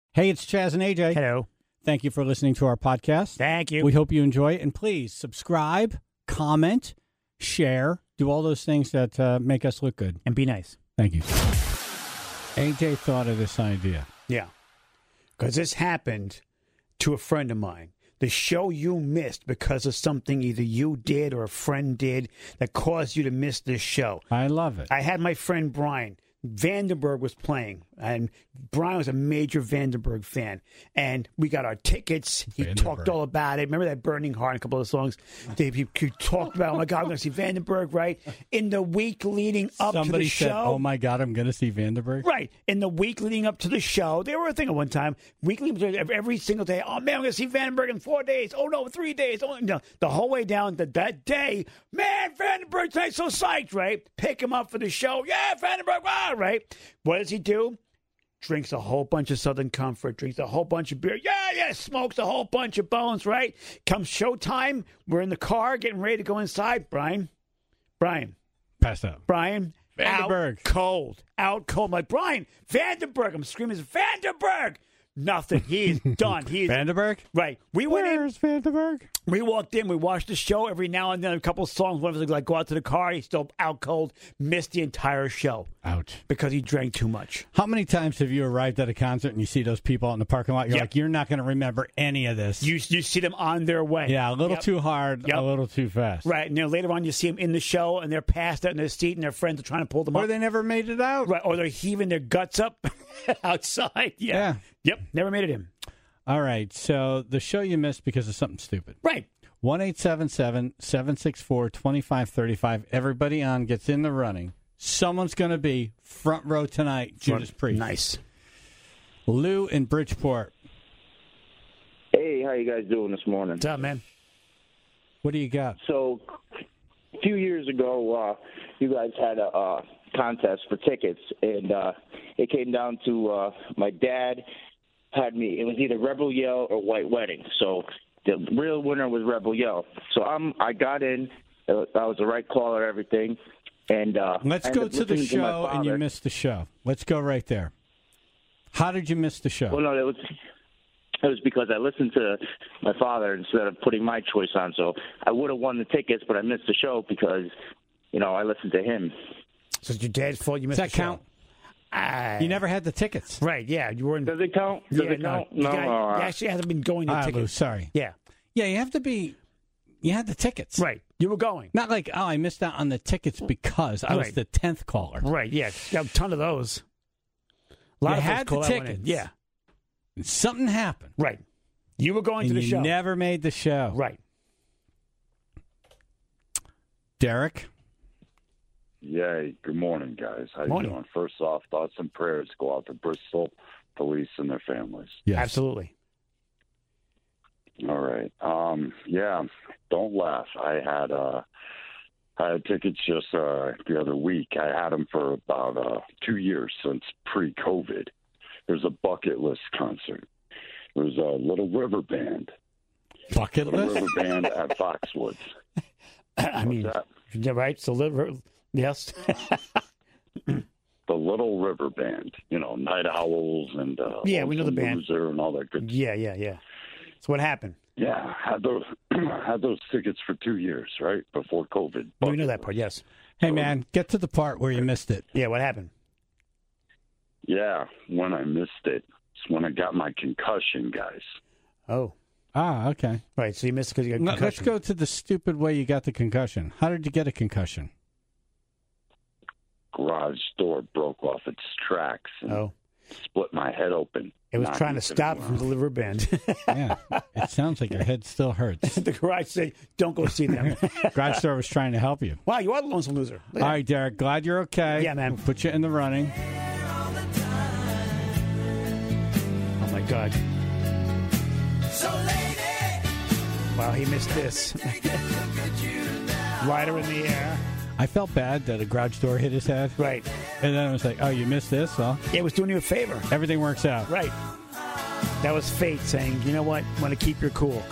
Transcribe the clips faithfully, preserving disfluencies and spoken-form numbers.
Hey, it's Chaz and A J. Hello. Thank you for listening to our podcast. Thank you. We hope you enjoy it. And please subscribe, comment, share, do all those things that uh, make us look good. And be nice. Thank you. A J thought of this idea. Yeah. Because this happened to a friend of mine. The show you missed because of something either you did or a friend did that caused you to miss this show. I love it. I had my friend Brian. Vandenberg was playing, and Brian was a major Vandenberg fan. And we got our tickets. He Vandenberg. talked all about it. Remember that Burning Heart, a couple of songs? He, he, he talked about, oh, my God, I'm going to see Vandenberg, right? In the week leading up Somebody to the said, show. oh, my God, I'm going to see Vandenberg. Right. In the week leading up to the show, they were a thing at one time. Weekly, every single day. Oh, man, I'm going to see Vandenberg in four days. Oh, no, three days. Oh, no. The whole way down to that day, man, Vandenberg tonight's so psyched, right? Pick him up for the show. Yeah, Vandenberg, ah, right? What does he do? Drinks a whole bunch of Southern Comfort, drinks a whole bunch of beer. Yeah, yeah, smokes a whole bunch of bones, right? Comes showtime. We're in the car getting ready to go inside. Brian, Brian. Pass out. Brian. Vandenberg. Out cold. Out cold. I'm like, Brian, Vandenberg. I'm screaming, Vandenberg. Nothing. He's done. He's Vandenberg? Right. We went in. Where's Vandenberg? We walked in. We watched the show. Every now and then, a couple of songs. One of us like go out to the car. He's still out cold. Missed the entire show. Ouch. Because he drank too much. How many times have you arrived at a concert and you see those people out in the parking lot? You're Yep. like, you're not going to remember any of this. You you see them on their way. yeah, a little Yep. too hard, Yep. a little too fast. Right. And then later on, you see them in the show, and they're passed out in their seat, and their friends are trying to pull them Or up. they never made it out. Right. Or they're heaving their guts up outside. Yeah. Yeah. Yep. Never made it in. All right, so the show you missed because of something stupid. Right. one eight seven seven, seven six four, two five three five. Everybody on gets in the running. Someone's going to be front row tonight, Judas Priest. Nice. Lou in Bridgeport. Hey, how you guys doing this morning? What's up, man? What do you got? So, a few years ago, uh, you guys had a uh, contest for tickets, and uh, it came down to uh, my dad had me. It was either Rebel Yell or White Wedding. So the real winner was Rebel Yell. So I'm I got in. I was the right caller, everything. And uh, Let's I go ended to up the listening to my show, and you father. missed the show. Let's go right there. How did you miss the show? Well, no, it was it was because I listened to my father instead of putting my choice on. So I would have won the tickets, but I missed the show because, you know, I listened to him. So it's your dad's fault you missed Does that the show? count? Ah. You never had the tickets. Right, yeah. You were in. Does it count? Does yeah, it no. count? You, No. got, uh, you actually hasn't been going to Ah, Lou, tickets. sorry. Yeah. Yeah, you have to be. You had the tickets. Right. You were going. Not like, oh, I missed out on the tickets because I was Right. the tenth caller. Right, yeah. Got a ton of those. A lot You of folks had call the that one in. tickets. Yeah. And something happened. Right. You were going And to the you show. never made the show. Right. Derek? Yeah, good morning, guys. How Morning. you doing? First off, thoughts and prayers go out to Bristol police and their families. Yes. Absolutely. All right. Um, yeah, don't laugh. I had uh, I had tickets just uh, the other week. I had them for about uh, two years since pre-COVID. There's a bucket list concert. There's a Little River Band. Bucket Little list? River Band at Foxwoods. I mean, that? yeah, right. So, liver, yes. The Little River Band. You know, Night Owls and uh, Yeah, we know the Lonesome band. Loser and all that good. yeah, yeah, yeah. So, what happened? Yeah, had those had those tickets for two years, right before COVID. We know that part, yes. Hey, man, get to the part where you missed it. Yeah, what happened? Yeah, when I missed it, it's when I got my concussion, guys. Oh. Ah, okay. Right, so you missed it because you got No, concussion. let's go to the stupid way you got the concussion. How did you get a concussion? Garage door broke off its tracks and Oh. split my head open. It was Knocked trying to me stop the from the liver band. Yeah, it sounds like your head still hurts. the garage said, don't go see them. Garage door was trying to help you. Wow, you are the lonesome loser. Look All at right, Derek, glad you're okay. Yeah, man. We'll put you in the running. that. Oh, my God. Wow, he missed this. Rider in the air. I felt bad that a garage door hit his head. Right. And then I was like, oh, you missed this? Well, It was doing you a favor. everything works out. Right. That was fate saying, you know what? Want to keep your cool.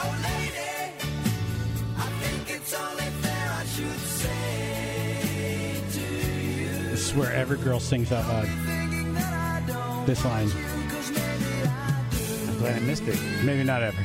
This is where every girl sings out loud. This line. then I missed it. Maybe not ever.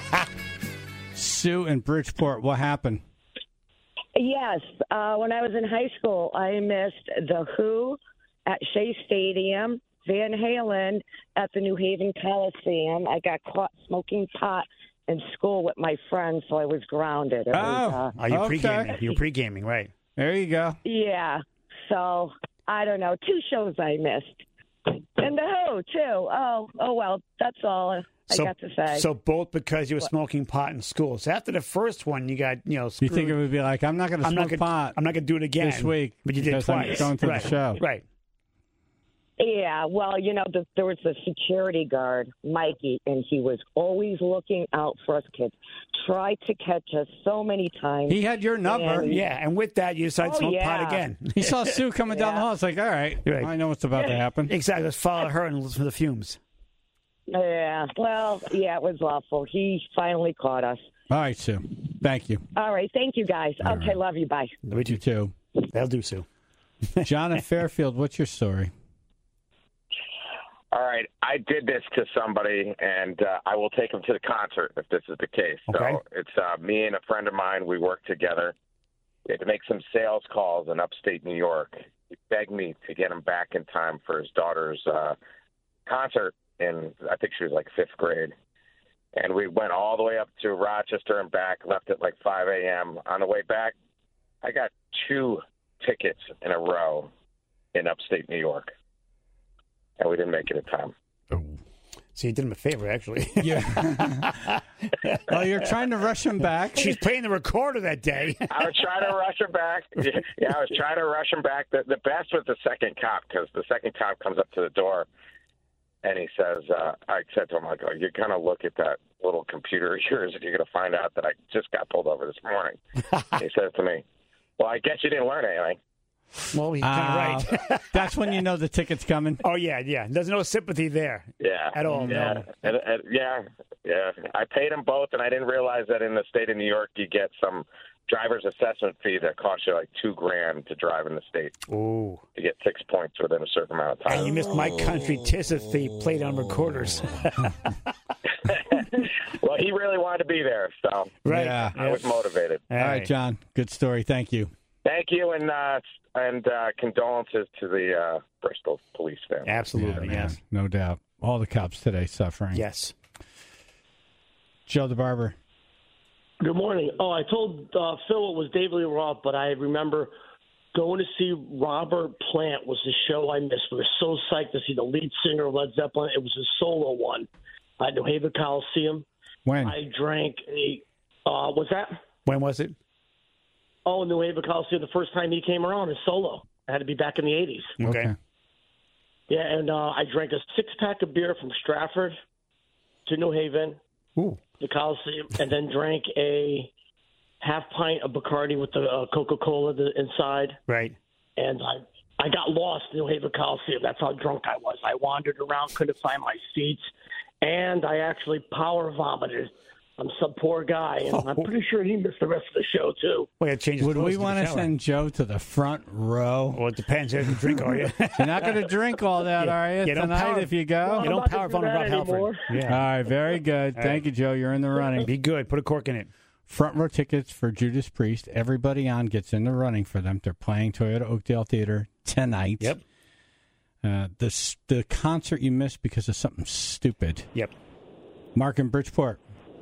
Sue in Bridgeport, what happened? Yes. Uh, when I was in high school, I missed The Who at Shea Stadium, Van Halen at the New Haven Coliseum. I got caught smoking pot in school with my friends, so I was grounded. It Oh, was, uh, Oh, you're Okay. pre-gaming. You're pre-gaming, right. There you go. yeah. So, I don't know. Two shows I missed. And The Who, too. Oh, oh well, that's all I So, got to say. so both because you were smoking pot in school. So after the first one, you got, you know, You screwed. think it would be like, I'm not going to I'm smoke not gonna, pot I'm not going to do it again this week but you did because I'm twice. going to right. the show. Right. Yeah, well, you know, the, there was the security guard, Mikey, and he was always looking out for us kids. Tried to catch us so many times. He had your number. And- Yeah, and with that, you decided to Oh, smoke yeah. pot again. He saw Sue coming down the Yeah. hall. It's like, all right, Right. I know what's about to happen. Exactly. Let's follow her and listen to the fumes. Yeah, well, yeah, it was awful. He finally caught us. All right, Sue. Thank you. All right, thank you, guys. Okay, love you. Bye. We You do. too. That'll do, Sue. John in Fairfield, what's your story? All right, I did this to somebody, and uh, I will take him to the concert if this is the case. Okay. So it's uh, me and a friend of mine. We worked together. We had to make some sales calls in upstate New York. He begged me to get him back in time for his daughter's uh, concert, in I think she was like fifth grade. And we went all the way up to Rochester and back, left at like five a.m. On the way back, I got two tickets in a row in upstate New York. And we didn't make it in time. So you did him a favor, actually. Yeah. Oh, you're trying to rush him back? She's playing the recorder that day. I was trying to rush him back. Yeah, I was trying to rush him back. The, the best was the second cop, because the second cop comes up to the door, and he says, uh, I said to him, I go, you're going to look at that little computer of yours and you're going to find out that I just got pulled over this morning. He says to me, well, I guess you didn't learn anything. Well, he's kind of Uh, right. That's when you know the ticket's coming. Oh, yeah, yeah. There's no sympathy there Yeah. at all. Yeah. No. And, and, yeah. Yeah. I paid them both, and I didn't realize that in the state of New York you get some driver's assessment fee that costs you like two grand to drive in the state. Ooh. You get six points within a certain amount of time. And you missed my country Tisothy played on recorders. Well, he really wanted to be there, so Right. Yeah. I was motivated. All All right, John. Good story. Thank you. Thank you, and uh, and uh, condolences to the uh, Bristol police family. Absolutely, Yeah, man, yes. no doubt. All the cops today suffering. Yes. Joe the Barber. Good morning. Oh, I told uh, Phil it was David Lee Roth, but I remember going to see Robert Plant was the show I missed. We were so psyched to see the lead singer of Led Zeppelin. It was a solo one at New Haven Coliseum. When? I drank a, uh, what's that? When was it? Oh, New Haven Coliseum, the first time he came around, his solo. I had to be back in the eighties. Okay. Yeah, and uh, I drank a six-pack of beer from Stratford to New Haven, Ooh. the Coliseum, and then drank a half pint of Bacardi with the uh, Coca-Cola the, inside. Right. And I, I got lost in New Haven Coliseum. That's how drunk I was. I wandered around, couldn't find my seats, and I actually power vomited on some poor guy. And I'm pretty sure he missed the rest of the show, too. Well, you gotta change his Would clothes we to want the to shower. send Joe to the front row? Well, it depends. You doesn't drink, are you? You're not going to drink all that, Yeah. are you, You don't tonight power- if you go? Well, you I'm don't not power gonna phone do Rob that Halford. anymore. All Yeah. right, very good. Thank you, Joe. You're in the running. Be good. Put a cork in it. Front row tickets for Judas Priest. Everybody on gets in the running for them. They're playing Toyota Oakdale Theater tonight. Yep. Uh, the, s- the concert you missed because of something stupid. Yep. Mark in Bridgeport.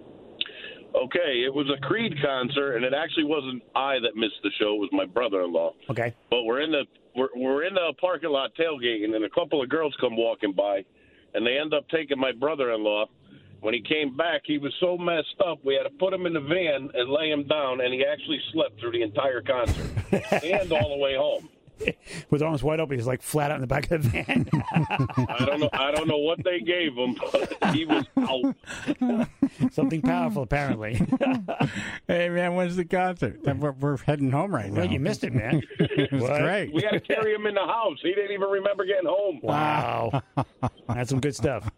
Okay, it was a Creed concert, and it actually wasn't I that missed the show. It was my brother-in-law. Okay. But we're in the we're we're in the parking lot tailgating, and a couple of girls come walking by, and they end up taking my brother-in-law. When he came back, he was so messed up, we had to put him in the van and lay him down, and he actually slept through the entire concert and all the way home. With arms wide open, he's like flat out in the back of the van. I don't know. I don't know what they gave him, but he was out. Something powerful, apparently. Hey, man, when's the concert? We're, we're heading home right now. Well, you missed it, man. It was What? great. We had to carry him in the house. He didn't even remember getting home. Wow. That's some good stuff.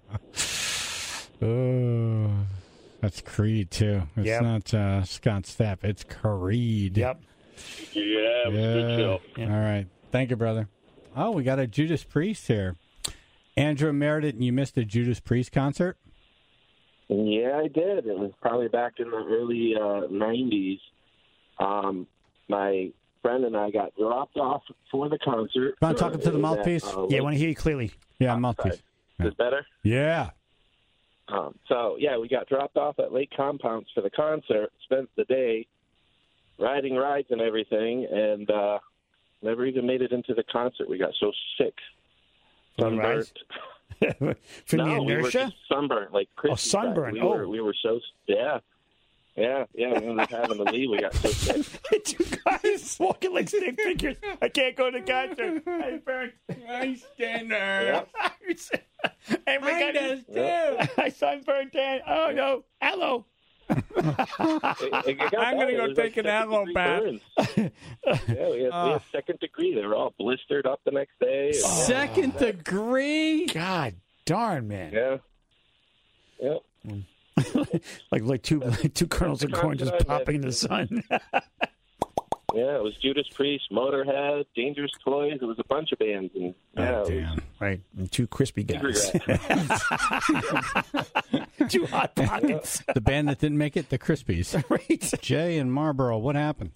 Oh, that's Creed, too. It's Yep. not uh, Scott Stapp. It's Creed. Yep. Yeah, it was a good show. Yeah. All right. Thank you, brother. Oh, we got a Judas Priest here. Andrew Meredith, you missed a Judas Priest concert? Yeah, I did. It was probably back in the early uh, nineties. Um, my friend and I got dropped off for the concert. Want to talk to the At, mouthpiece? uh, Yeah, I Lake- want to hear you clearly. Yeah, Oh, mouthpiece. sorry. Is this better? Yeah. Um, so, yeah, we got dropped off at Lake Compounds for the concert, spent the day riding rides and everything, and uh, never even made it into the concert. We got so sick. From the rides? Sunburnt. From no, the we were inertia? just sunburnt, like Chris. Oh, sunburnt. We Oh. were, we were so, yeah. Yeah, yeah, we ended up having to leave. We got so sick. Two guys walking like stick figures. I can't go to the concert. I burnt. I stand there. Hey, we I got does too. I sunburned Dan. Oh, no. Hello. It- it got I'm gonna bad. go It was take like an aloe second-degree bath. burns. Yeah, we had, we had second degree. They were all blistered up the next day. Second degree? God darn, man. Yeah. Yep. like like two like two kernels of corn just popping in the sun. Yeah, it was Judas Priest, Motorhead, Dangerous Toys. It was a bunch of bands. And, yeah, Oh, it was damn. Right. And two crispy big guys. regret. Two hot pockets. The band that didn't make it, the Crispies. Right. Jay and Marlboro, what happened?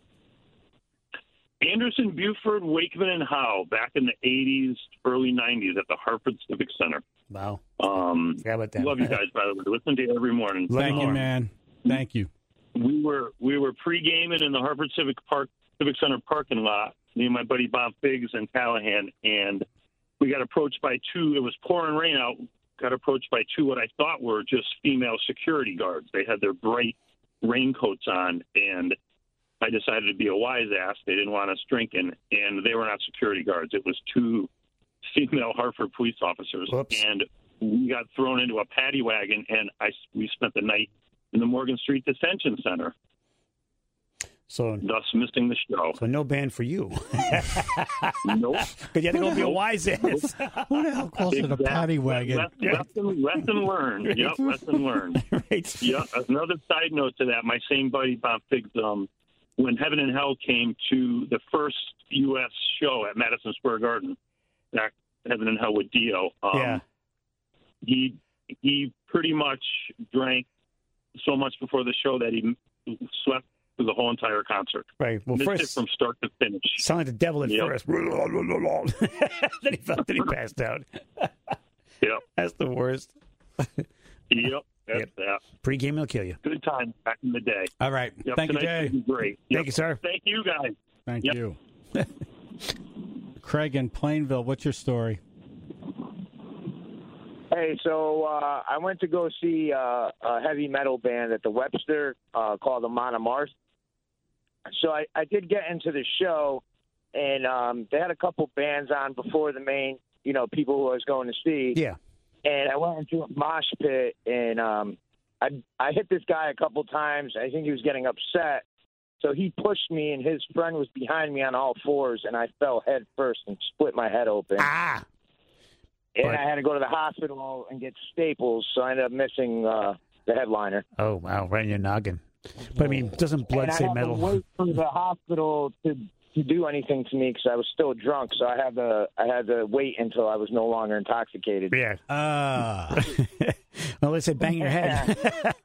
Anderson, Buford, Wakeman, and Howe back in the eighties, early nineties at the Hartford Civic Center. Wow. Um, Forgot about that. love you guys, by the way. Listen to you every morning. Thank you, Um, man. Thank you. We were we were pre-gaming in the Hartford Civic Park Civic Center parking lot. Me and my buddy Bob Biggs and Callahan, and we got approached by two. It was pouring rain out. Got approached by two what I thought were just female security guards. They had their bright raincoats on, and I decided to be a wise ass. They didn't want us drinking, and they were not security guards. It was two female Hartford police officers, Whoops. and we got thrown into a paddy wagon, and I we spent the night in the Morgan Street Detention Center, So thus missing the show. so no band for you. Nope. Because you had to go be a wise ass. Who the hell calls it a Exactly. paddy wagon? Lesson, lesson, lesson learned. Yep, lesson learned. Right. Yeah. Another side note to that, my same buddy Bob Biggs, um, when Heaven and Hell came to the first U S show at Madison Square Garden, back Heaven and Hell with Dio, um, Yeah. he he pretty much drank so much before the show that he slept through the whole entire concert. Right. Well, Missed it first, from start to finish. sound like the devil at Yep. first. then he felt that he passed out. Yep. That's the worst. Yep. That's Yep. that. Pre-game will kill you. Good time back in the day. All right. Yep, Thank you, tonight's Jay. gonna be great. Yep. Thank you, sir. Thank you, guys. Thank Yep. you. Craig in Plainville, what's your story? Hey, so uh, I went to go see uh, a heavy metal band at the Webster uh, called the Monomars. So I, I did get into the show, and um, they had a couple bands on before the main, you know, people who I was going to see. Yeah. And I went into a mosh pit, and um, I I hit this guy a couple times. I think he was getting upset. So he pushed me, and his friend was behind me on all fours, and I fell head first and split my head open. Ah. And But- I had to go to the hospital and get staples, so I ended up missing uh, the headliner. Oh, wow. Right in your noggin. But, I mean, doesn't blood and say I had metal? to wait for the hospital to to do anything to me because I was still drunk. So I had to I had to wait until I was no longer intoxicated. Yeah. Ah. Well, let's say bang your head.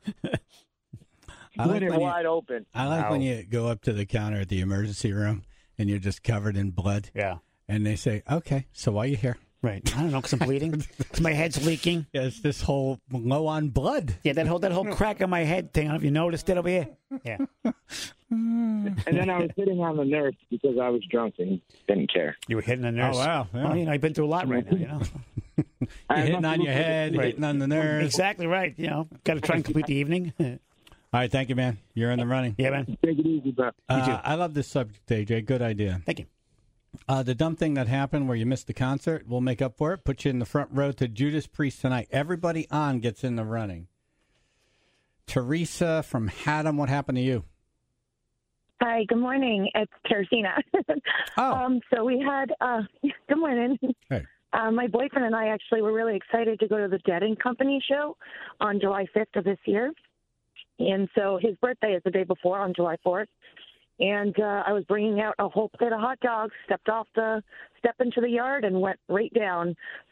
I Split like it when you, wide open. I like when Wow. you go up to the counter at the emergency room and you're just covered in blood. Yeah. And they say, okay, so why are you here? Right. I don't know, because I'm bleeding. Because my head's leaking. Yeah, it's this whole low on blood. Yeah, that whole that whole crack on my head thing. I don't know if you noticed it over here. Yeah. And then I was hitting on the nurse because I was drunk and didn't care. You were hitting the nurse. Oh, wow. Yeah. Well, you know, I've been through a lot right now, you know. You're hitting on your head, Right. hitting on the nerves. Exactly right. You know, got to try and complete the evening. All right, thank you, man. You're in the running. Yeah, man. Take it easy, bro. Uh, I love this subject, A J. Good idea. Thank you. Uh, the dumb thing that happened where you missed the concert, we'll make up for it. Put you in the front row to Judas Priest tonight. Everybody on gets in the running. Teresa from Haddam, what happened to you? Hi, good morning. It's Teresina. Oh. um, so we had, uh, good morning. Hey. Uh, my boyfriend and I actually were really excited to go to the Dead and Company show on July fifth of this year. And so his birthday is the day before on July fourth. And uh, I was bringing out a whole plate of hot dogs, stepped off the, step into the yard and went right down.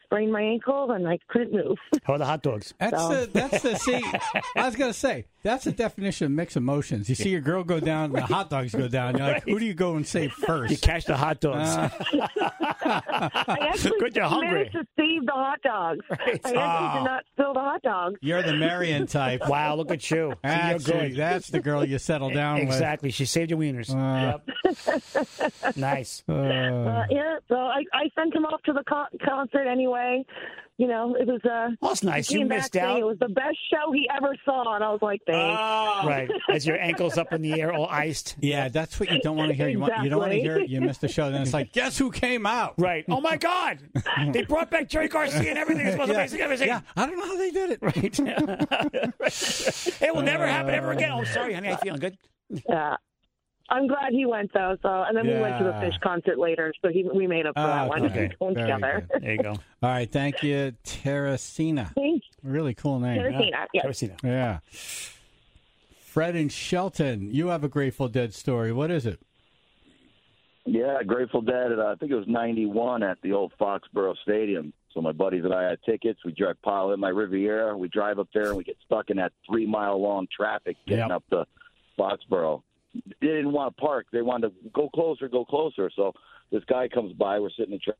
sprained my ankle and I couldn't move. How are the hot dogs? That's So- the that's the see. I was gonna say that's the definition of mixed emotions. You see your girl go down, the hot dogs go down. You're like, who do you go and save first? You catch the hot dogs. Uh, I actually Good, you're hungry. managed to save the hot dogs. Right. I actually Ah. did not spill the hot dogs. You're the Marion type. Wow, look at you. See, That's, you're who- good. that's the girl you settle down Exactly. She saved your wieners. Uh, Yep. Nice. with. Uh, Uh, yeah, so I, I sent him off to the con- concert anyway. You know, it was uh, Well, that's nice. he You came back missed saying out. It was the best show he ever saw, and I was like, thanks. Right. As your ankles up in the air, all iced. yeah, that's what you don't want to hear. You want you don't want to hear Exactly. you missed the show. Then it's like, guess who came out? Right. Oh, my God. They brought back Jerry Garcia and everything. It's Yeah. amazing. Everything. Yeah, I don't know how they did it. Right. It will never happen ever again. Oh, sorry, honey. I feeling good. Yeah. I'm glad he went though. So, and then we went to the Yeah. Fish concert later, so he, we made up for Oh, that one. okay. Going Very together. good. There you go. All right, thank you, Teresina. Thanks, Really cool name. Teresina. Yes. Teresina. Yeah. Fred and Shelton, you have a Grateful Dead story. What is it? Yeah, Grateful Dead. At, uh, I think it was ninety-one at the old Foxborough Stadium. So my buddies and I had tickets. We drive pile in my Riviera. We drive up there and we get stuck in that three mile long traffic getting Yep. up to Foxborough. They didn't want to park. They wanted to go closer, go closer. So this guy comes by. We're sitting in traffic.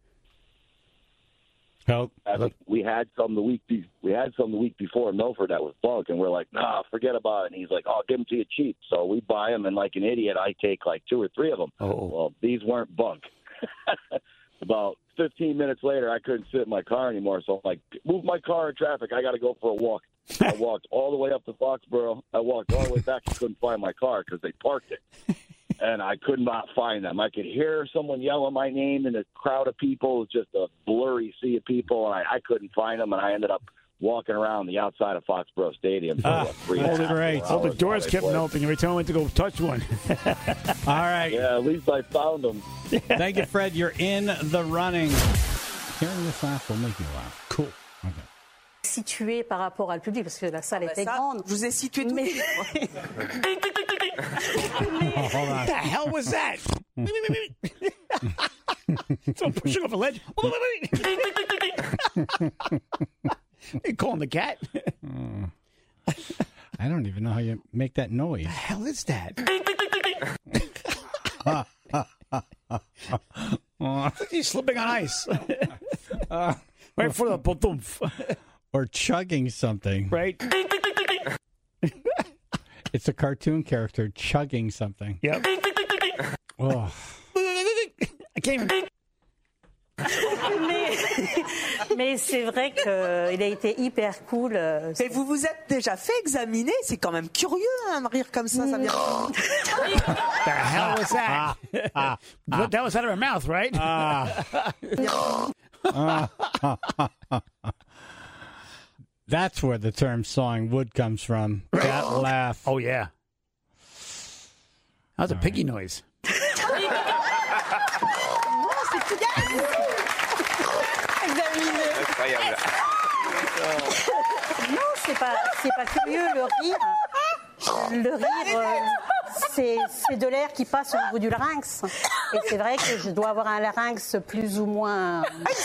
Oh, We had some the week be- we had some the week before in Milford that was bunk, and we're like, nah, forget about it. And he's like, oh, I'll give them to you cheap. So we buy them, and like an idiot, I take like two or three of them. Oh. Well, these weren't bunk. About fifteen minutes later, I couldn't sit in my car anymore, so I'm like, move my car in traffic. I got to go for a walk. I walked all the way up to Foxborough. I walked all the way back and couldn't find my car because they parked it. And I could not find them. I could hear someone yelling my name in a crowd of people. It was just a blurry sea of people, and I, I couldn't find them, and I ended up walking around the outside of Foxborough Stadium for Ah, what, three and a holy half, great. four All the hours doors while they kept played. open. Every time I went to go touch one. All right. Yeah, at least I found them. Thank you, Fred. You're in the running. Hearing this laugh will make you laugh. Cool. Okay. Situé par rapport à le public, parce que la salle était grande. Je vous ai situé tout de Mais- suite. Oh, hold on. What the hell was that? Someone pushing off a ledge. You calling the cat? I don't even know how you make that noise. The hell is that? He's slipping on ice. Right for the potumf. Or chugging something. Right? It's a cartoon character chugging something. Yep. Oh. I can't even. mais mais c'est vrai qu'il a été hyper cool. euh, Mais vous vous êtes déjà fait examiner, c'est quand même curieux hein, de rire comme ça, ça vient. The hell was that? But that was out of her mouth, right? That's where the term sawing wood comes from. That laugh. Oh, yeah. That was a piggy noise. Non, c'est pas, c'est pas curieux le rire. Le rire, euh, c'est, c'est de l'air qui passe au niveau du larynx. Et c'est vrai que je dois avoir un larynx plus ou moins.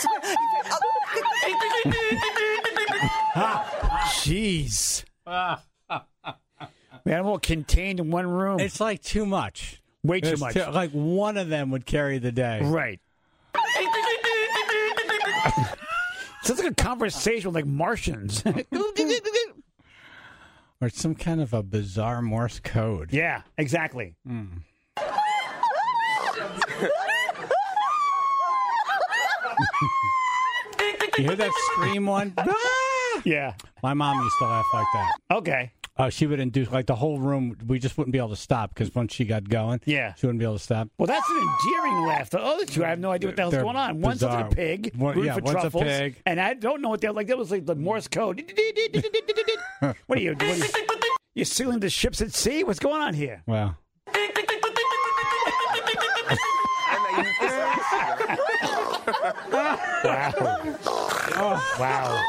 Jeez. We had them all contained in one room. It's like too much. Way too It's much. too- like one of them would carry the day. Right. Sounds like a conversation with like Martians. Or some kind of a bizarre Morse code. Yeah, exactly. Mm. You hear that scream one? Yeah. My mom used to laugh like that. Okay. Uh, she would induce, like the whole room, we just wouldn't be able to stop because once she got going, Yeah. she wouldn't be able to stop. Well, that's an endearing laugh. The other two, I have no idea what the hell's They're going on. One's bizarre. like a pig, One- rooting yeah, for one's a truffles, pig. and I don't know what they're like. That was like the Morse code. What are you doing? You're sealing the ships at sea? What's going on here? Wow. Wow. Oh, wow.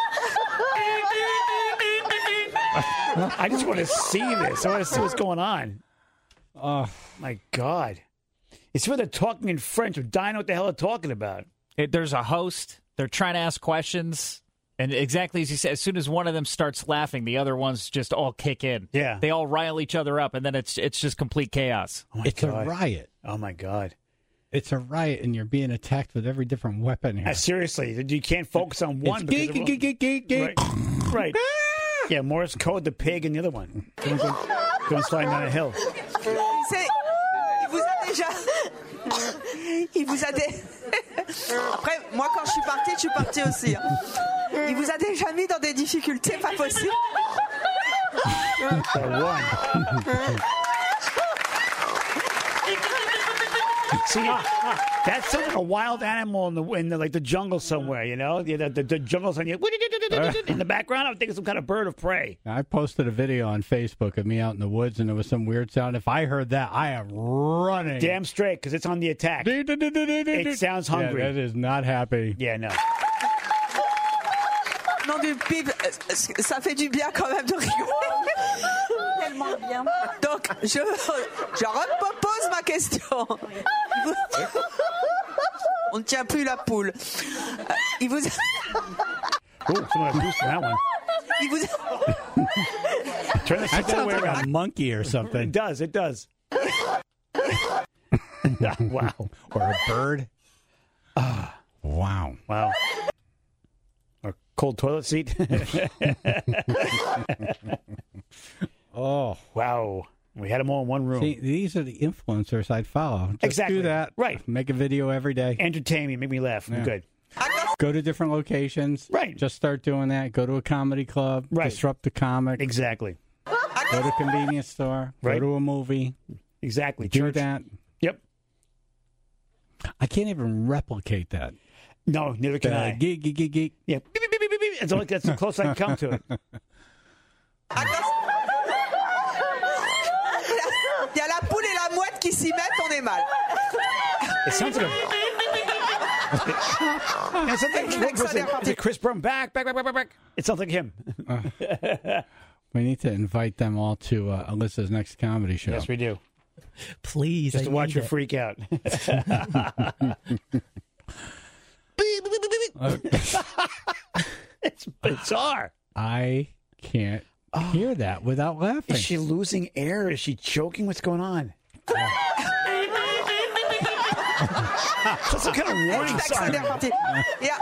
I just want to see this. I want to see what's going on. Oh, my God. It's where they're talking in French. I'm dying to know what the hell they're talking about. It, there's a host They're trying to ask questions. And exactly as you said, as soon as one of them starts laughing, the other ones just all kick in. Yeah. They all rile each other up, and then it's it's just complete chaos. Oh my It's God. a riot. Oh, my God. It's a riot, and you're being attacked with every different weapon here. Uh, seriously, you can't focus on one. It's because geek, of- geek, geek, geek, geek. Right. right. Yeah, Morse code, the pig, and the other one. Going, going, going sliding down a hill. C'est- Il vous a déjà. Il vous a dé- Après, moi, quand je suis partie, je suis partie aussi. hein. Il vous a déjà mis dans des difficultés pas possibles. See, that sounds like a wild animal in the in the, like the jungle somewhere. You know, the, the, the jungle's on you in the background. I'm thinking some kind of bird of prey. I posted a video on Facebook of me out in the woods, and there was some weird sound. If I heard that, I am running. Damn straight, because it's on the attack. It sounds hungry. Yeah, that is not happy. Yeah, no. Non, du pib, ça fait du bien quand même de rigoler. Tellement bien. Donc, je, je repose ma question. On ne tient plus la poule. Il vous... Oh, someone got that one. Il vous... Turn the That other sounds way like around. a monkey or something. It does. It does. Wow. Or a bird. Ah, wow. Wow. Or cold toilet seat. Oh. Wow. We had them all in one room. See, these are the influencers I'd follow. Just Exactly. do that. Right. Make a video every day. Entertain me. Make me laugh. I'm Yeah. good. Go to different locations. Right. Just start doing that. Go to a comedy club. Right. Disrupt the comic. Exactly. Go to a convenience store. Right. Go to a movie. Exactly. Do Church. that. Yep. I can't even replicate that. No, neither can Uh, I. geek, geek, geek, geek. Yeah. Beep, beep, beep, beep, beep, beep. That's, only, that's the closest I can come to it. Il y a la poule et la mouette qui s'y mettent, on est mal. It sounds like a. It sounds like, what was it? Is it Chris Brown? Back, back, back, back, back, back. It sounds like him. We need to invite them all to uh, Alyssa's next comedy show. Yes, we do. Please. Just I to watch need her it. freak out. It's bizarre. I can't hear that without laughing. Is she losing air? Is she choking? What's going on? That's some kind of warning sign. Yeah.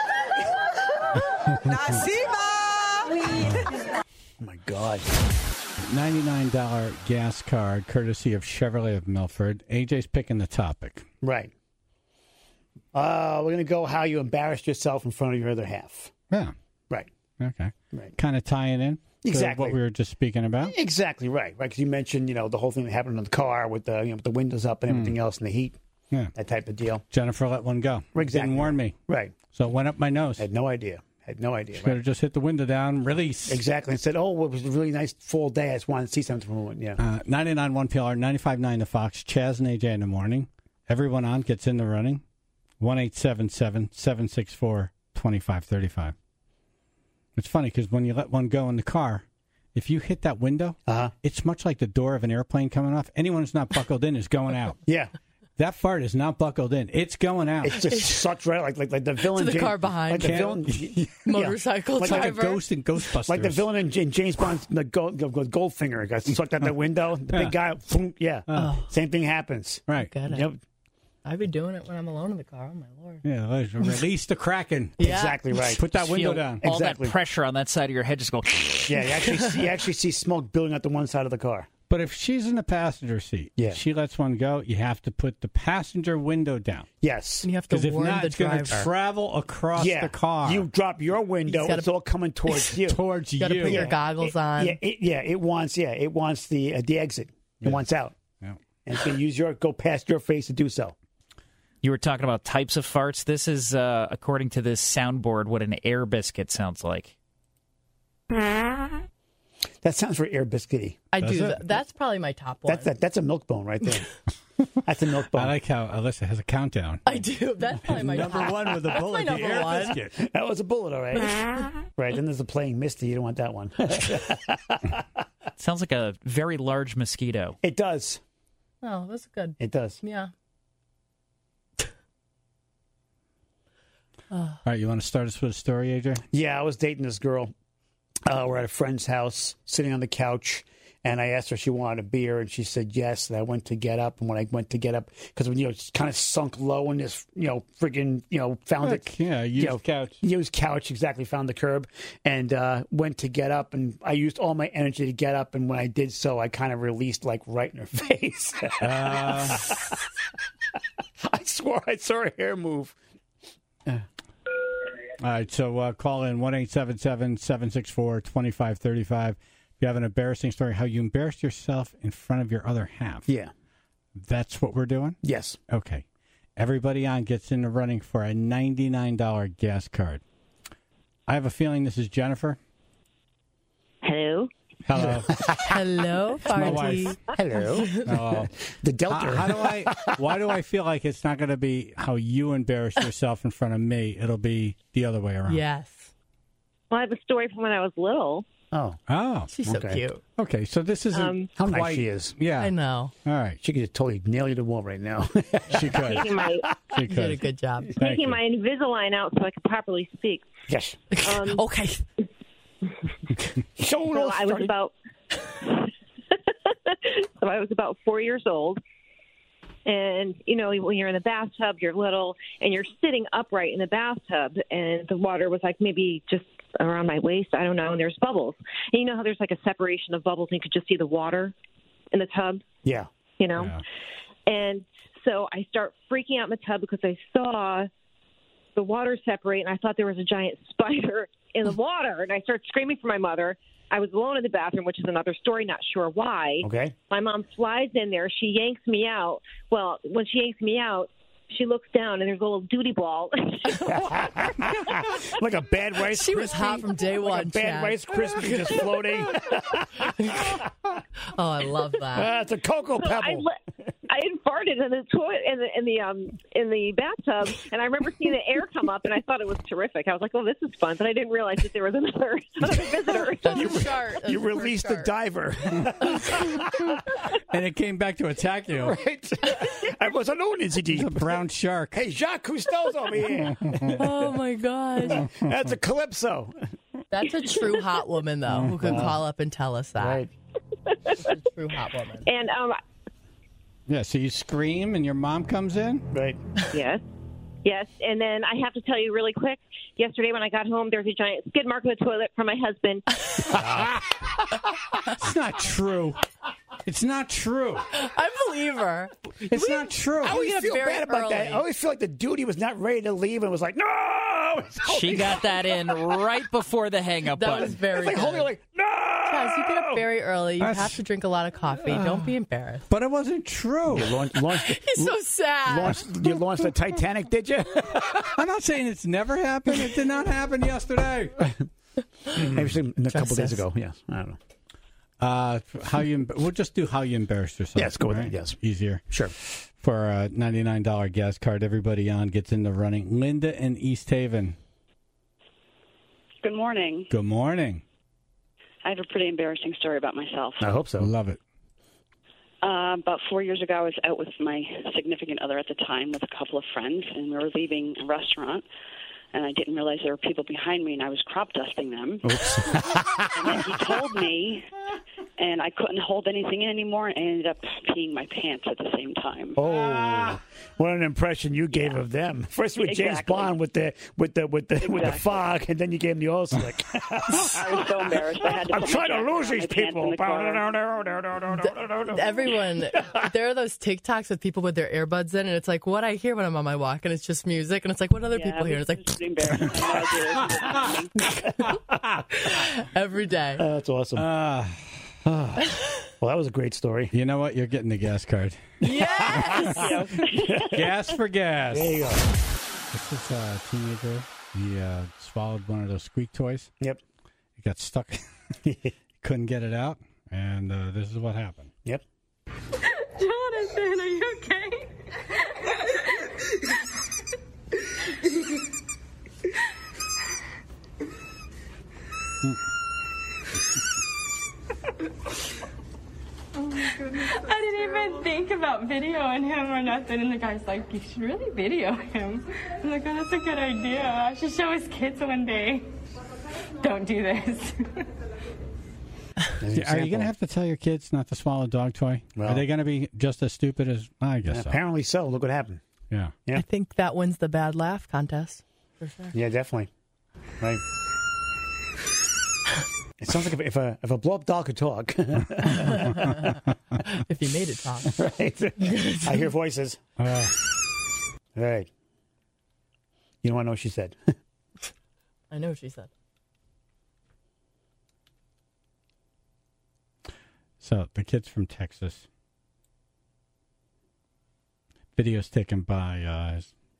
Nassima! Oh my God. ninety-nine dollars gas card, courtesy of Chevrolet of Milford. A J's picking the topic. Right. Uh, we're going to go how you embarrassed yourself in front of your other half. Yeah. Right. Okay. Right. Kind of tying in to Exactly. what we were just speaking about. Exactly right. Right. Because you mentioned, you know, the whole thing that happened in the car with the, you know, with the windows up and everything else and the heat. Yeah. That type of deal. Jennifer let one go. Exactly. Didn't warn me. Right. So it went up my nose. Had no idea. Had no idea. She Right. could have just hit the window down, release. Exactly. And said, oh, it was a really nice full day. I just wanted to see something from it. Yeah. Uh, ninety-nine point one P L R, ninety-five point nine The Fox, Chaz and A J in the morning. Everyone on gets in the running. one eight seven seven, seven six four, two five three five. It's funny because when you let one go in the car, if you hit that window, uh-huh. it's much like the door of an airplane coming off. Anyone who's not buckled in is going out. Yeah. That fart is not buckled in. It's going out. It's just such right, like like like the villain. To the James, car behind. like the Can't- villain, yeah. Motorcycle like, driver. like a ghost in Ghostbusters. like the villain in, in James Bond's the gold, gold, Goldfinger got sucked out the window. The big guy, boom, yeah, Oh. same thing happens. Right. Got it. Yep. I'd be doing it when I'm alone in the car. Oh, my Lord. Yeah, let's release the Kraken. Yeah. Exactly right. Put that window Feel down. all Exactly. that pressure on that side of your head just go. Yeah, you actually see, you actually see smoke building up the one side of the car. But if she's in the passenger seat, Yeah. she lets one go, you have to put the passenger window down. Yes. And you have to Because if warn not, the it's going driver. to travel across yeah. the car. You drop your window, You gotta- it's all coming towards you. towards You you. got to put your Yeah. goggles It- on. Yeah, it, yeah, it wants yeah, it wants the uh, the exit. It Yeah. wants out, Yeah. and it's going to use your go past your face to do so. You were talking about types of farts. This is, uh, according to this soundboard, what an air biscuit sounds like. That sounds very air biscuity. I Does do. it? th- That's probably my top one. That's that, that's a milk bone right there. That's a milk bone. I like how Alyssa has a countdown. I do. That's probably my Number top. one with a That's bullet, my the number air one. biscuit. That was a bullet, all right. Right, then there's the playing Misty. You don't want that one. Sounds like a very large mosquito. It does. Oh, that's good. It does. Yeah. All right, you want to start us with a story, A J? Yeah, I was dating this girl. Uh, we're at a friend's house, sitting on the couch, and I asked her if she wanted a beer, and she said yes. And I went to get up, and when I went to get up, because when you know, it's kind of sunk low in this, you know, freaking, you know, found Look, it, yeah, used you know, couch, used couch, exactly, found the curb, and uh, went to get up, and I used all my energy to get up, and when I did so, I kind of released like right in her face. Uh, I swore I saw her hair move. All right, so uh, call in one eight seven seven, seven six four, two five three five. If you have an embarrassing story, how you embarrassed yourself in front of your other half. Yeah. That's what we're doing? Yes. Okay. Everybody on gets in the running for a ninety-nine dollars gas card. I have a feeling this is Jennifer. Hello. Hello. Hello, my party. wife. Hello. Oh. The Delta. How, how do I? Why do I feel like it's not going to be how you embarrass yourself in front of me? It'll be the other way around. Yes. Well, I have a story from when I was little. Oh. Oh. She's so Okay. cute. Okay, so this isn't Um, How nice quite- she is. Yeah. I know. All right. She could just totally nail you to the wall right now. She could. Taking my She You did a could. good job. Thank taking you. my Invisalign out so I could properly speak. Yes. Um, Okay. So so I was about so I was about four years old, and you know when you're in the bathtub, you're little, and you're sitting upright in the bathtub, and the water was like maybe just around my waist. I don't know, and there's bubbles, and you know how there's like a separation of bubbles, and you could just see the water in the tub. Yeah. You know, Yeah. and so I start freaking out in the tub because I saw the water separate, and I thought there was a giant spider in the water, and I start screaming for my mother. I was alone in the bathroom, which is another story, not sure why. Okay. My mom flies in there. She yanks me out. Well, when she yanks me out, she looks down, and there's a little duty ball. Like a bad rice. She was Krispie. hot from day Like one, a bad Chad. rice crispy just floating. Oh, I love that. Ah, it's a cocoa So I, pebble. le- I had farted in the toilet in the in the um in the bathtub, and I remember seeing the air come up, and I thought it was terrific. I was like, "Oh, this is fun," but I didn't realize that there was another another visitor. That's sharp. That's You super released the sharp. diver. And it came back to attack you. Right. I was alone, is It's a brown shark. Hey, Jacques Cousteau's over here. Oh my gosh. That's a calypso. That's a true hot woman, though, who could call up and tell us that. Right. That's a true hot woman. And um, Yeah, so you scream and your mom comes in? Right. yes, yes, and then I have to tell you really quick. Yesterday, when I got home, there was a giant skid mark on the toilet from my husband. It's not true. It's not true. I believe her. It's not true. I always get up feel very bad about that. early. I always feel like the duty was not ready to leave and was like, no! She got that in right before the hang up That button. was very It's like good. holding like, no! Chaz, you get up very early. You That's- have to drink a lot of coffee. Don't be embarrassed. But it wasn't true. You launched, launched, He's so sad. launched, you launched the Titanic, did you? I'm not saying it's never happened. It did not happen yesterday. Maybe a couple days Justice. ago. Yes, I don't know. Uh, how you? We'll just do how you embarrassed yourself. Yes, go with right? it, yes. Easier. Sure. For a ninety-nine dollars gas card, everybody on gets in the running. Linda in East Haven. Good morning. Good morning. I have a pretty embarrassing story about myself. I hope so. Love it. Uh, about four years ago, I was out with my significant other at the time with a couple of friends, and we were leaving a restaurant. And I didn't realize there were people behind me, and I was crop dusting them. Oops. And then he told me, and I couldn't hold anything in anymore, and I ended up peeing my pants at the same time. Oh, what an impression you gave of them! First with James Exactly. Bond with the with the with the with the Exactly. fog, and then you gave him the oil slick. I was so embarrassed. I had to I'm put trying my to jacket lose on, these my pants in people. the car. Everyone, there are those TikToks with people with their earbuds in, and it's like what I hear when I'm on my walk, and it's just music, and it's like what other Yeah, people hear. it And it's was like embarrassing. I know I did. every day. Uh, that's awesome. Uh, well, that was a great story. You know what? You're getting the gas card. Yes. Gas for gas. There you go. This is a teenager. He uh, swallowed one of those squeak toys. Yep. He got stuck. He couldn't get it out, and uh, this is what happened. Yep. Jonathan, are you okay? I didn't even think about videoing him or nothing. And the guy's like, you should really video him. I'm like, oh, that's a good idea. I should show his kids one day. Don't do this. Are you going to have to tell your kids not to swallow a dog toy? Well, Are they going to be just as stupid as I guess? So. Apparently so. Look what happened. Yeah. Yeah. I think that wins the bad laugh contest for sure. Yeah, definitely. Right. It sounds like if, if a if a blow up doll could talk. If you made it talk. Right. I hear voices. Uh, right. You don't want to know what she said. I know what she said. So the kids from Texas. Videos taken by uh,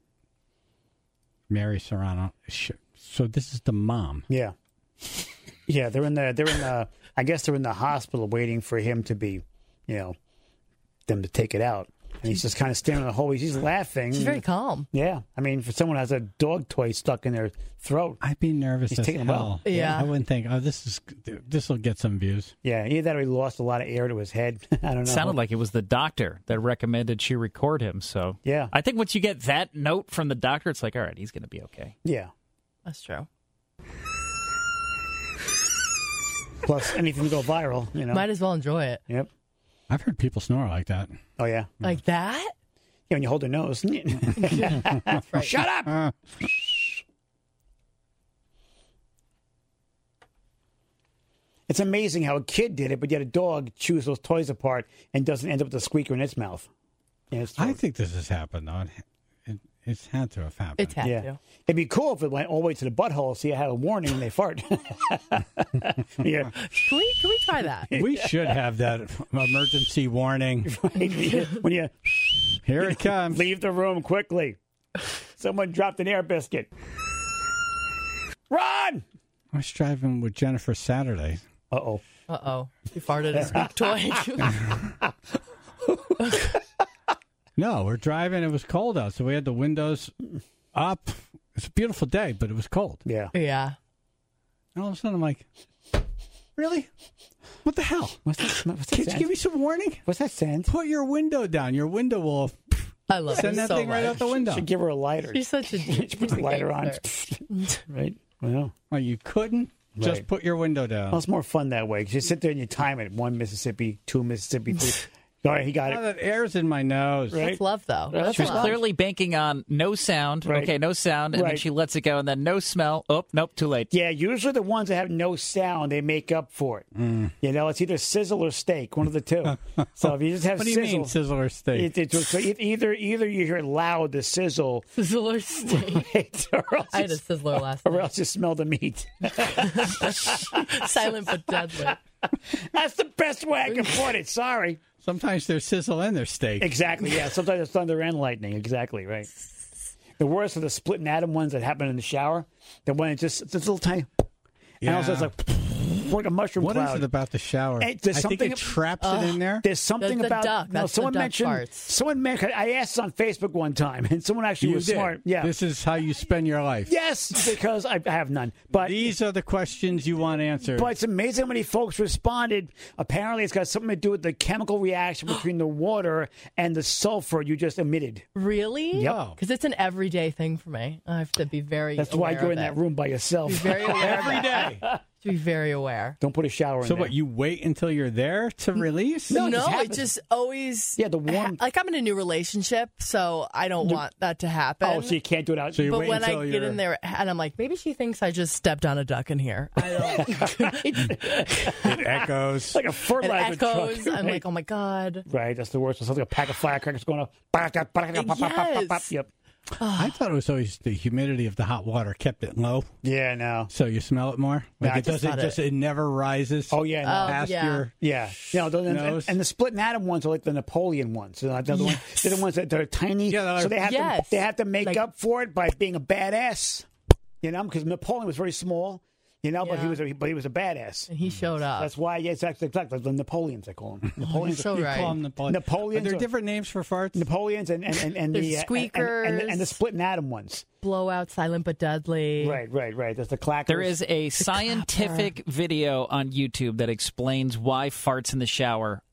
Mary Serrano. So this is the mom. Yeah. Yeah, they're in the they're in the I guess they're in the hospital waiting for him to be, you know, them to take it out. And he's just kind of standing in the hallway. He's laughing. She's very calm. Yeah. I mean, for someone who has a dog toy stuck in their throat. I'd be nervous He's as taking hell. them out. Yeah. I wouldn't think, oh, this is this will get some views. Yeah, either that or he lost a lot of air to his head. I don't know. It sounded like it was the doctor that recommended she record him. So yeah, I think once you get that note from the doctor, it's like, all right, he's going to be okay. Yeah. That's true. Plus, anything to go viral, you know. Might as well enjoy it. Yep. I've heard people snore like that. Oh, yeah. Like that? Yeah, when you hold their nose. Right. Shut up! Uh, It's amazing how a kid did it, but yet a dog chews those toys apart and doesn't end up with a squeaker in its mouth. In its I think this has happened, though. It, it, it's had to have happened. It's had yeah. to. It'd be cool if it went all the way to the butthole so you had a warning when they fart. Yeah. Can we, can we try that? We should have that emergency warning. When you Here it comes. leave the room quickly. Someone dropped an air biscuit. Run! I was driving with Jennifer Saturday. Uh-oh. Uh-oh. He farted a squeak toy. No, we're driving. It was cold out, so we had the windows up. It's a beautiful day, but it was cold. Yeah. Yeah. And all of a sudden, I'm like, really? What the hell? What's that, what's that Can't you sound? give me some warning? What's that sound? Put your window down. Your window will I love send her that so thing right much. out the window. Should give her a lighter. She's such a She puts the lighter on. Right? Well, Well, you couldn't just Right. put your window down. well, it's more fun that way because you sit there and you time it. One Mississippi, two Mississippi, three. All right, he got Now it. that air's in my nose. Right? That's love, though. Yeah, That's She was love. clearly banking on no sound. Right. Okay, no sound. And then Right. she lets it go, and then no smell. Oh, nope, too late. Yeah, usually the ones that have no sound, they make up for it. Mm. You know, it's either sizzle or steak, one of the two. So if you just have What do you sizzle, mean, sizzle or steak? It, it, so e- either either you hear loud the sizzle, Sizzler steak. right, or, else I had a you, sizzler last or night. else you smell the meat. Silent but deadly. That's the best way I can put it. Sorry. Sometimes there's sizzle and there's steak. Exactly, yeah. Sometimes it's thunder and lightning. Exactly, right. The worst are the split and atom ones that happen in the shower. The one that just, it's this little tiny, and also it's like, like a mushroom What cloud. is it about the shower? Hey, there's I think something- it traps Ugh. it in there. There's something That's the about duck. no. That's the Someone duck mentioned. farts. Someone mentioned. I asked on Facebook one time, and someone actually You was did. smart. Yeah. This is how you spend your life. Yes, because I I have none. But These are the questions you want answered. but it's amazing how many folks responded. Apparently, it's got something to do with the chemical reaction between the water and the sulfur you just emitted. Really? Yep. Because it's an everyday thing for me. I have to be very That's why aware you're of in it. that room by yourself. Be very aware of Every it. day. To be very aware. Don't put a shower in So there. what, you wait until you're there to release? No, it No, just it happens. just always. Yeah, the warm. Like I'm in a new relationship, so I don't want that to happen. Oh, so you can't do it out. So you but wait when I until get you're... in there and I'm like, maybe she thinks I just stepped on a duck in here. I don't. It echoes. like a It fertilizer echoes. truck. I'm right? like, oh my god. Right, that's the worst. It's like a pack of firecrackers going off. Yes. Yep. I thought it was always the humidity of the hot water kept it low, Yeah, no. so you smell it more. Like Yeah, I it just doesn't thought just it never rises. Oh, yeah, no. Oh, past yeah. your Yeah, you know, the, and, Nose. and the split and atom ones are like the Napoleon ones. So they're, the ones, they're the ones that are tiny. Yeah, they're so like- they have Yes. to they have to make Like- up for it by being a badass. You know, because Napoleon was very small. You know, but he Yeah. was a, but he was a badass. And he showed up. That's why, yeah, it's actually exactly the Napoleons. I call them Napoleons. so you right. call them Napoleon. Napoleons Are there are- different names for farts? Napoleons and and and, and There's the uh, and, and, and, the, and the squeakers. split and atom ones. Blowout, silent but deadly. Right, right, right. There's the clackers. There is a scientific video on YouTube that explains why farts in the shower are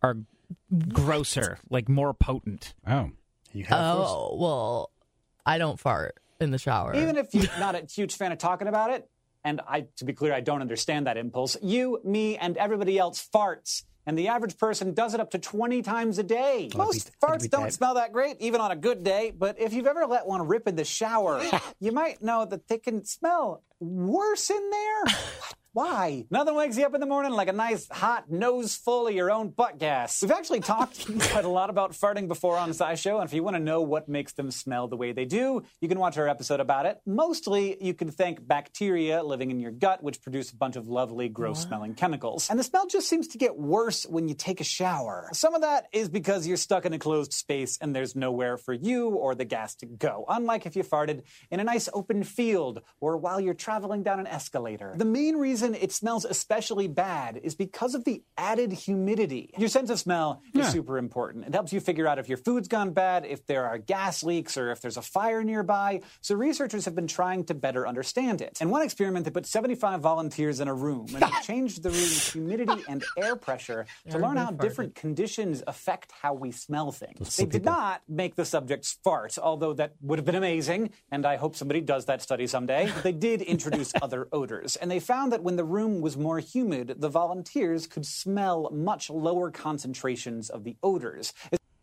grosser, like more potent. Oh. You Oh, well, I don't fart in the shower. Even if you're not a huge fan of talking about it, and I, to be clear, I don't understand that impulse, you, me, and everybody else farts. And the average person does it up to twenty times a day. Oh, Most I'd be- I'd farts be don't dead. smell that great, even on a good day. But if you've ever let one rip in the shower, you might know that they can smell worse in there. Why? Nothing wakes you up in the morning like a nice hot nose full of your own butt gas. We've actually talked quite a lot about farting before on SciShow, and if you want to know what makes them smell the way they do, you can watch our episode about it. Mostly, you can thank bacteria living in your gut, which produce a bunch of lovely, gross-smelling chemicals. And the smell just seems to get worse when you take a shower. Some of that is because you're stuck in a closed space and there's nowhere for you or the gas to go, unlike if you farted in a nice open field or while you're traveling down an escalator. The main reason it smells especially bad is because of the added humidity. Your sense of smell is Yeah. super important. It helps you figure out if your food's gone bad, if there are gas leaks, or if there's a fire nearby. So researchers have been trying to better understand it. In one experiment, they put seventy-five volunteers in a room and they changed the room's humidity and air pressure to learn how different conditions affect how we smell things. They did not make the subjects fart, although that would have been amazing, and I hope somebody does that study someday. But they did introduce other odors, and they found that when the room was more humid, the volunteers could smell much lower concentrations of the odors.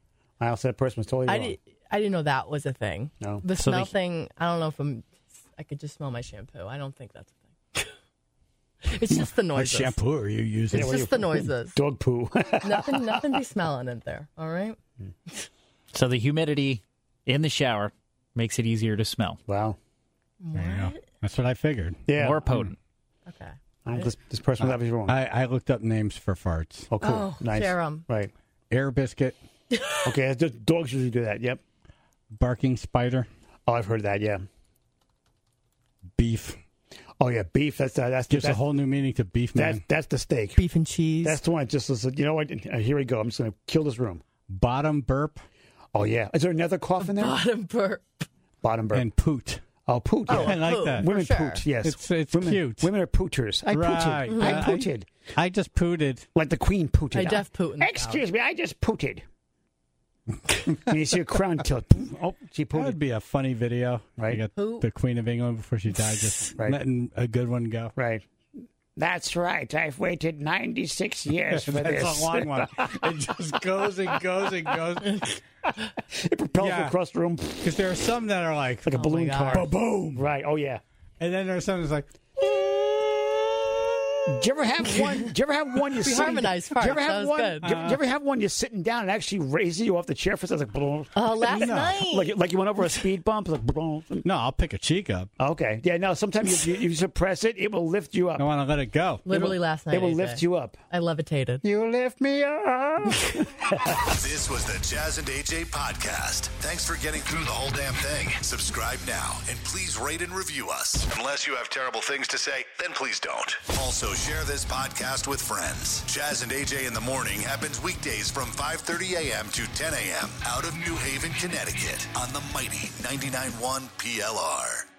I also that person was totally I, wrong. did, I didn't know that was a thing. No. The So smell they- thing, I don't know if I'm, I could just smell my shampoo. I don't think that's a thing. It's just the What noises. shampoo are you using? It's just the noises. Dog poo. nothing, nothing be smelling in there. All right. So the humidity in the shower makes it easier to smell. Wow. There you go. That's what I figured. Yeah. More potent. Okay. Oh, this, this person was obviously wrong. I, I looked up names for farts. Oh, cool. Oh, nice. share 'em. Right. Air biscuit, Okay, it's just- dogs usually do that. Yep. barking spider, Oh, I've heard that. Yeah. beef. Oh yeah, beef. That's uh, that's Gives that's, a whole new meaning to beef, man. That's that's the steak. Beef and cheese. That's the one. that Just listen. You know what? Uh, Here we go. I'm just gonna kill this room. Bottom burp Oh yeah. Is there another cough in there? Bottom burp. Bottom burp. and poot. Oh, poot. Yeah. Oh, I like poot, that. for Women sure. poot. Yes. It's it's women, cute. Women are pooters. I Right. pooted. I Uh, pooted. I just pooted. Like the queen pooted. I def poot in the Excuse me. I just pooted. And you see a crown tilt. Oh, she That would pooted. be a funny video. Right. You got Poot. the Queen of England before she died, just Right. letting a good one go. Right. That's right. I've waited ninety-six years for That's this. a long one. It just goes and goes and goes. It propels Yeah. across the room Because there are some that are like, like a Oh, balloon my car. God. Boom. Right. Oh yeah. and then there's some that's like, Do you ever have one? Do you ever have one? You're We sitting, harmonized Do you ever parts. have That was one? good. Do you, do you ever have one? You're sitting down and actually raises you off the chair for something like boom. Oh, last No. night. Like like you went over a speed bump. Like boom. no, I'll pick a cheek up. Okay. Yeah. No. Sometimes you, you, you suppress it. It will lift you up. I want to let it go. Literally last night. It will A J. lift you up. I levitated. You lift me up. This was the Jazz and A J podcast. Thanks for getting through the whole damn thing. Subscribe now and please rate and review us. Unless you have terrible things to say, then please don't. Also, share this podcast with friends. Jazz and A J in the morning happens weekdays from five thirty a.m. to ten a.m. out of New Haven, Connecticut on the mighty ninety-nine point one P L R.